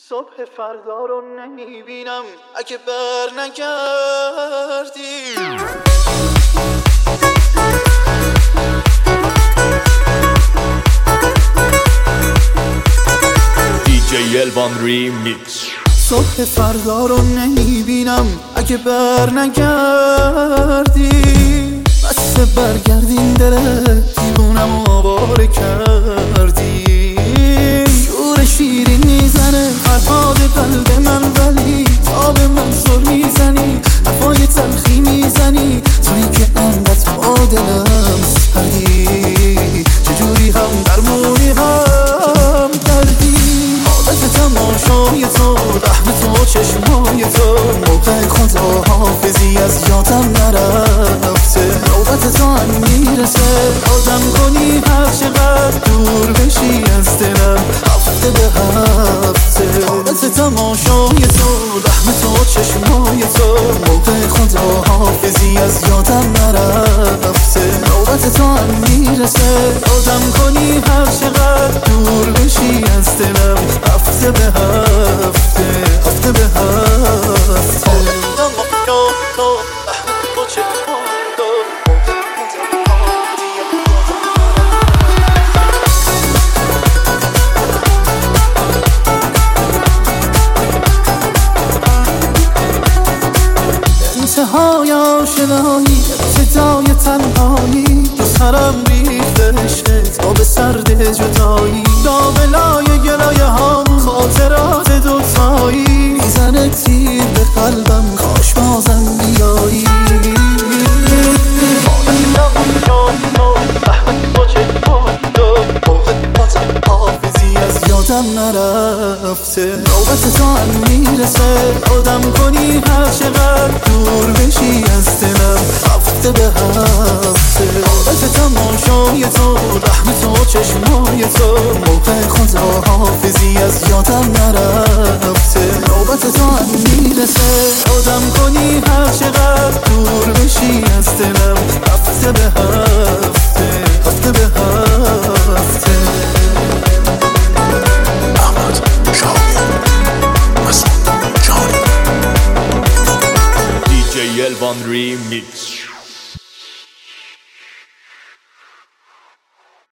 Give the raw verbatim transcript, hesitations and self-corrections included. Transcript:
صبح فردا رو نمیبینم اگه بر نگردی. دی جی الوان ریمیکس. صبح فردا رو نمیبینم اگه بر نگردی. بس برگردین دل دیوونم آواره کردی. شور شیرین میزنه فرهاد قلب من، ولی تاب من سر میزنی، حرفای تلخی میزنی، تویی که انقدر با دلم سردی. چجوری هم درمونی هم دردی. عادت تماشای تو، رحم تو، چشمای تو، موقع خدا حافظی از یادم نرفته. نوبت تو هم میرسه آدم کنی هر چقدر دور بشی از دلم، هفته به هفته. عادت تماشای تو، رحم تو، چشمای تو، موقع خدا حافظی از یادم نرفته. نوبت تو هم میرسه آدم کنی هر چقدر دور بشی از دلم، هفته به هفته، هفته به هفته. انتهای آشنایی، ابتدای تنهایی، دو سرم ریخته عشقت آب سرد جدایی. لابلای گلایه هم خاطرات دوتایی، میزنه تیر به قلبم کاش بازم بیایی. یادم نرفته. نوبت تو هم میرسه آدم کنی هر چقدر دور بشی از دلم، هفته به هفته. عادت تماشای تو، رحم تو، چشمای تو، موقع خدا حافظی از یادم نرفته. نوبت تو هم میرسه آدم کنی هر چقدر دور بشی از دلم، هفته به هفته، هفته به هفته. دی جی الوان ریمیکس.